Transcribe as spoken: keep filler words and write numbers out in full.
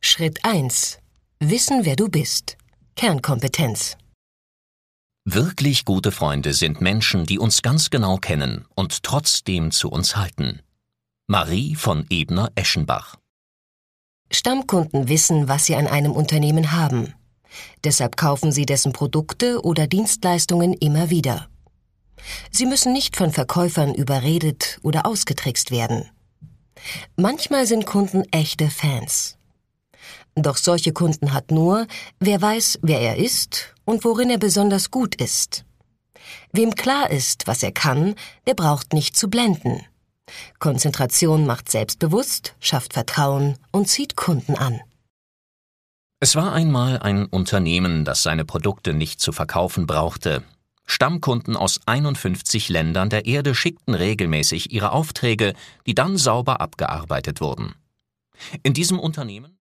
Schritt eins. Wissen, wer du bist. Kernkompetenz. Wirklich gute Freunde sind Menschen, die uns ganz genau kennen und trotzdem zu uns halten. Marie von Ebner-Eschenbach. Stammkunden wissen, was sie an einem Unternehmen haben. Deshalb kaufen sie dessen Produkte oder Dienstleistungen immer wieder. Sie müssen nicht von Verkäufern überredet oder ausgetrickst werden. Manchmal sind Kunden echte Fans. Doch solche Kunden hat nur, wer weiß, wer er ist und worin er besonders gut ist. Wem klar ist, was er kann, der braucht nicht zu blenden. Konzentration macht selbstbewusst, schafft Vertrauen und zieht Kunden an. Es war einmal ein Unternehmen, das seine Produkte nicht zu verkaufen brauchte. Stammkunden aus einundfünfzig Ländern der Erde schickten regelmäßig ihre Aufträge, die dann sauber abgearbeitet wurden. In diesem Unternehmen